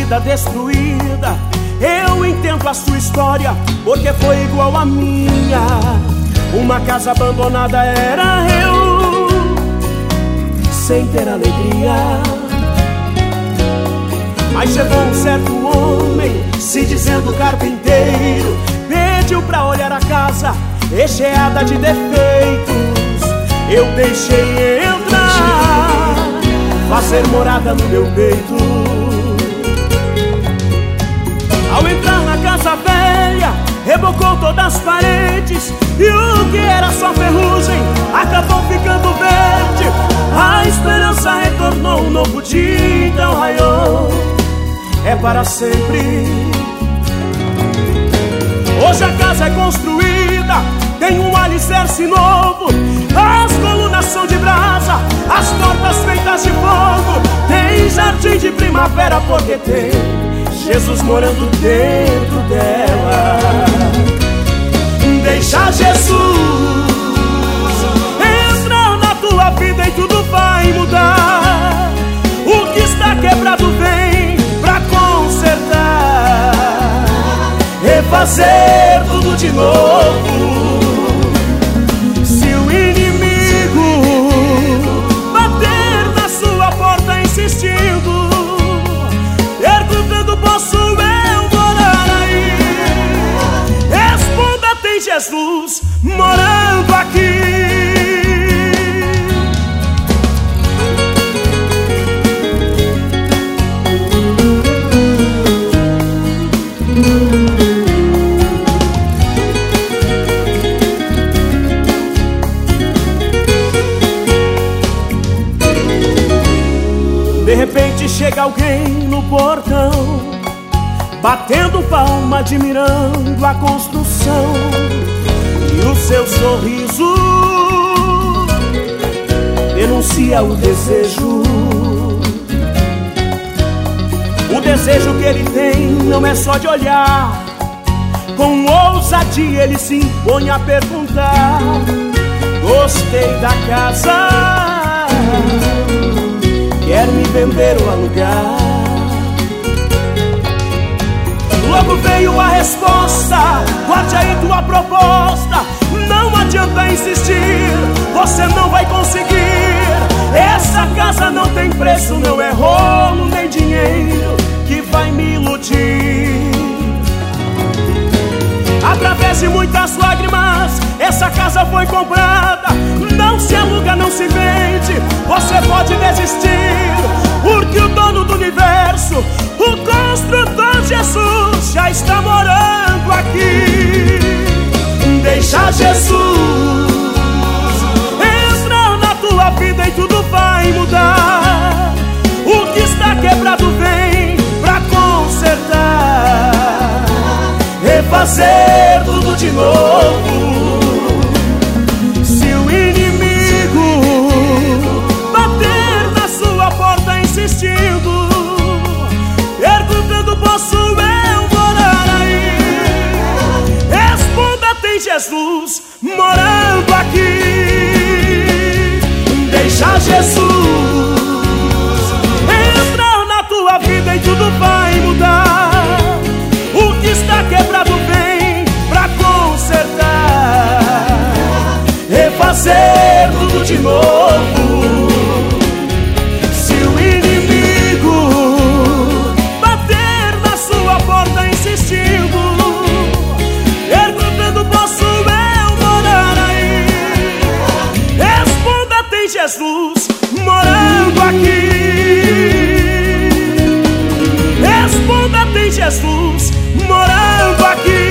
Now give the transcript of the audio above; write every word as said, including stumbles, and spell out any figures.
vida destruída. Eu entendo a sua história, porque foi igual a minha. Uma casa abandonada era eu, sem ter alegria. Mas chegou um certo homem, se dizendo carpinteiro, pediu pra olhar a casa recheada de defeitos. Eu deixei entrar, fazer morada no meu peito. Ao entrar na casa velha, rebocou todas as paredes, e o que era só ferrugem acabou ficando verde. A esperança retornou, um novo dia então raiou. É para sempre. Hoje a casa é construída, tem um alicerce novo. As colunas são de brasa, as portas feitas de fogo. Tem jardim de primavera, porque tem Jesus morando dentro dela. Deixa Jesus entrar na tua vida e tudo vai mudar. O que está quebrado vem pra consertar, refazer tudo de novo. Se o inimigo bater na sua porta insistindo, perguntando posso eu morar aí, responda: tem Jesus morando aqui. De repente chega alguém no portão, batendo palma, admirando a construção. E o seu sorriso denuncia o desejo. O desejo que ele tem não é só de olhar, com ousadia ele se impõe a perguntar: gostei da casa, quer me vender ou alugar? Logo veio a resposta: guarde aí tua proposta. Não adianta insistir, você não vai conseguir. Essa casa não tem preço, não é rolo nem dinheiro que vai me iludir. Através de muitas lágrimas, essa casa foi comprada. Não se aluga, não se vende, você pode desistir, porque o dono do universo, o construtor Jesus, já está morando aqui. Deixa Jesus entrar na tua vida e tudo vai mudar. O que está quebrado vem pra consertar, refazer tudo de novo. Se o inimigo bater na sua porta insistindo, perguntando posso eu morar aí, responda: tem Jesus morando aqui. Deixa Jesus entrar na tua vida e tudo vai mudar. O que está quebrado vem pra consertar, refazer tudo de novo. Se o inimigo bater na sua porta insistindo, perguntando posso eu morar aí, responda: tem Jesus morando aqui. Responda: tem Jesus morando aqui.